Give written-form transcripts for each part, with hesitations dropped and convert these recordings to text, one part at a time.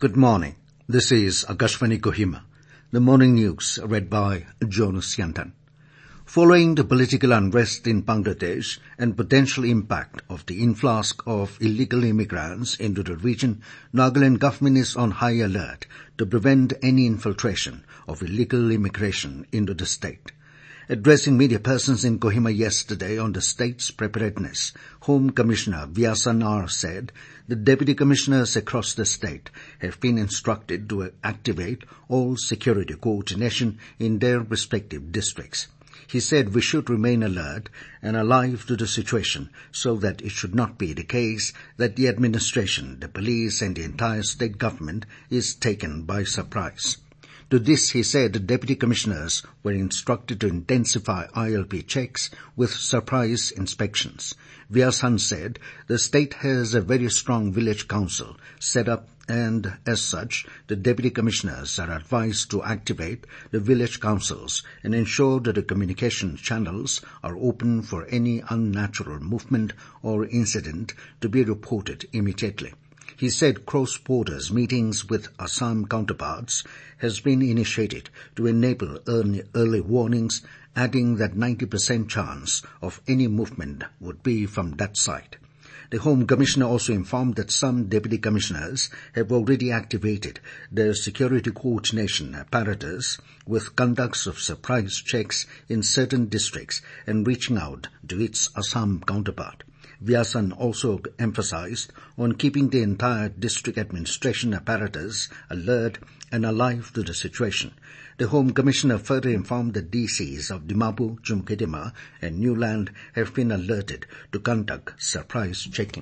Good morning. This is Akashvani Kohima. The morning news read by Jonas Yantan. Following the political unrest in Bangladesh and potential impact of the influx of illegal immigrants into the region, Nagaland government is on high alert to prevent any infiltration of illegal immigration into the state. Addressing media persons in Kohima yesterday on the state's preparedness, Home Commissioner Vyasan R. said the deputy commissioners across the state have been instructed to activate all security coordination in their respective districts. He said we should remain alert and alive to the situation so that it should not be the case that the administration, the police and the entire state government is taken by surprise. To this, he said the deputy commissioners were instructed to intensify ILP checks with surprise inspections. Vyasan said the state has a very strong village council set up, and as such, the deputy commissioners are advised to activate the village councils and ensure that the communication channels are open for any unnatural movement or incident to be reported immediately. He said cross-border meetings with Assam counterparts has been initiated to enable early warnings, adding that 90% chance of any movement would be from that side. The Home Commissioner also informed that some deputy commissioners have already activated their security coordination apparatus with conducts of surprise checks in certain districts and reaching out to its Assam counterpart. Vyasan also emphasized on keeping the entire district administration apparatus alert and alive to the situation. The Home Commissioner further informed that DCs of Dimapur, Jumkedima and Newland have been alerted to conduct surprise checking.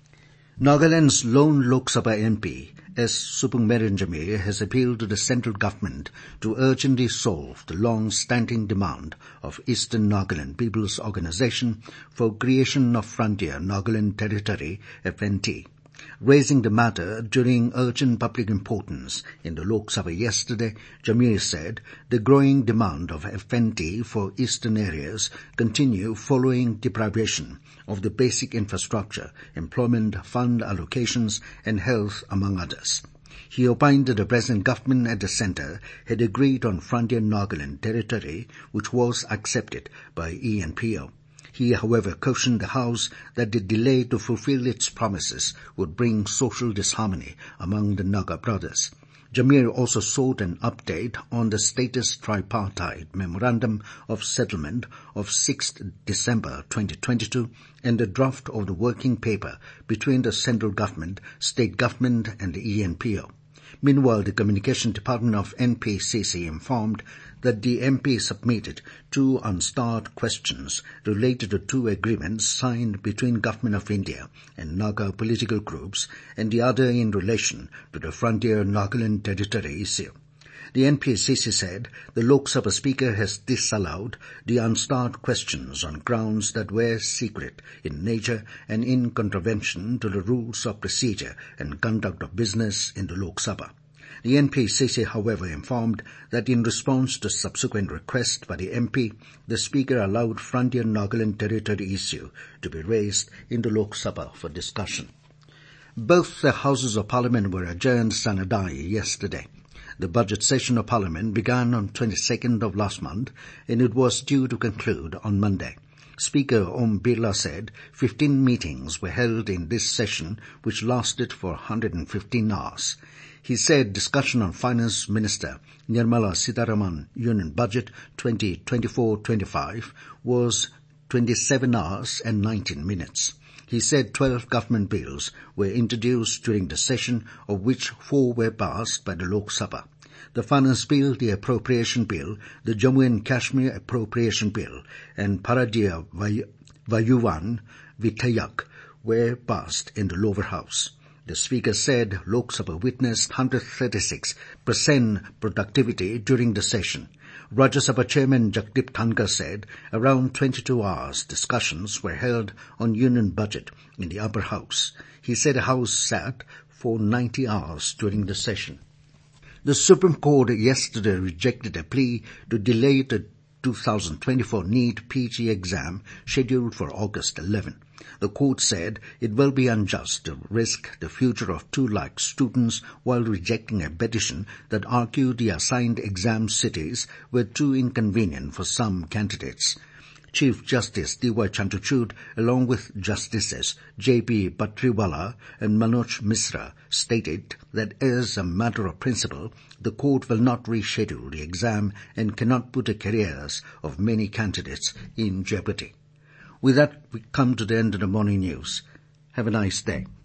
Nagaland's lone Lok Sabha MP, S. Supungmerin Jamir, has appealed to the central government to urgently solve the long-standing demand of Eastern Nagaland People's Organization for creation of Frontier Nagaland Territory, FNT. Raising the matter during urgent public importance in the Lok Sabha yesterday, Jamir said the growing demand of FNT for eastern areas continue following deprivation of the basic infrastructure, employment, fund allocations and health, among others. He opined that the present government at the centre had agreed on Frontier Nagaland Territory, which was accepted by ENPO. He, however, cautioned the House that the delay to fulfill its promises would bring social disharmony among the Naga brothers. Jamir also sought an update on the status tripartite memorandum of settlement of 6 December 2022 and the draft of the working paper between the central government, state government and the ENPO. Meanwhile, the Communication Department of NPCC informed that the MP submitted 2 unstarred questions related to 2 agreements signed between Government of India and Naga political groups and the other in relation to the Frontier Nagaland Territory issue. The NPCC said the Lok Sabha Speaker has disallowed the unstarred questions on grounds that were secret in nature and in contravention to the rules of procedure and conduct of business in the Lok Sabha. The NPCC, however, informed that in response to subsequent request by the MP, the Speaker allowed Frontier Nagaland Territory issue to be raised in the Lok Sabha for discussion. Both the Houses of Parliament were adjourned sine die yesterday. The budget session of Parliament began on 22nd of last month and it was due to conclude on Monday. Speaker Om Birla said 15 meetings were held in this session which lasted for 115 hours. He said discussion on Finance Minister Nirmala Sitharaman Union Budget 2024-25 was 27 hours and 19 minutes. He said 12 government bills were introduced during the session, of which 4 were passed by the Lok Sabha. The Finance Bill, the Appropriation Bill, the Jammu and Kashmir Appropriation Bill, and Paradya Vayuvan Vithayak were passed in the lower house. The Speaker said Lok Sabha witnessed 136% productivity during the session. Rajya Sabha Chairman Jagdeep Dhankar said around 22 hours discussions were held on union budget in the upper house. He said the House sat for 90 hours during the session. The Supreme Court yesterday rejected a plea to delay the 2024 NEET PG exam scheduled for August 11. The court said it will be unjust to risk the future of 2 lakh students while rejecting a petition that argued the assigned exam cities were too inconvenient for some candidates. Chief Justice D.Y. Chandrachud, along with Justices J.P. Patriwala and Manoj Misra, stated that as a matter of principle, the court will not reschedule the exam and cannot put the careers of many candidates in jeopardy. With that, we come to the end of the morning news. Have a nice day.